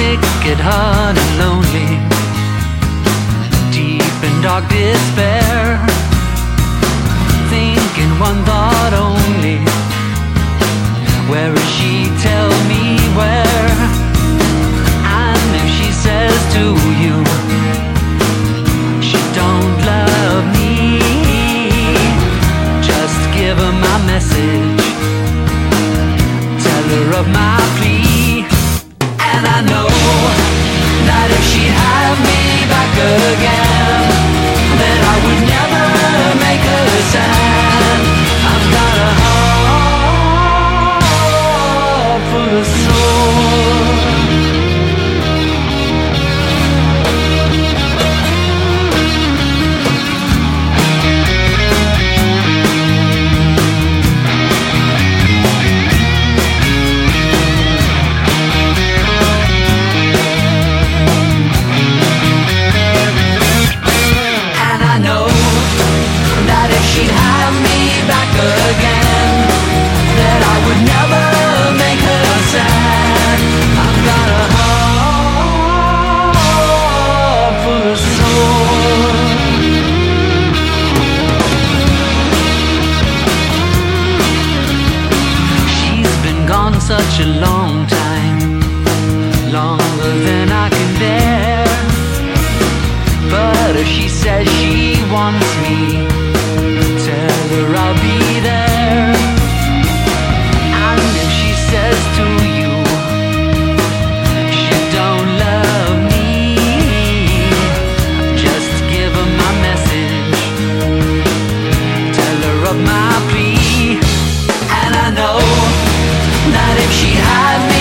wicked heart and lonely, deep in dark despair, thinking one thought only, where is she? Tell me where. And if she says to you she don't love me, just give her my message, tell her of my plea. And I know that if she'd have me back again, that I would never make her sad. I've got a heart full of soul. She'd have me back again, that I would never make her sad. I've got a heart full of soul. She's been gone such a long time, longer than I can bear. But if she says she wants me, tell her I'll be there. And if she says to you she don't love me, just give her my message, tell her of my plea. And I know that if she had me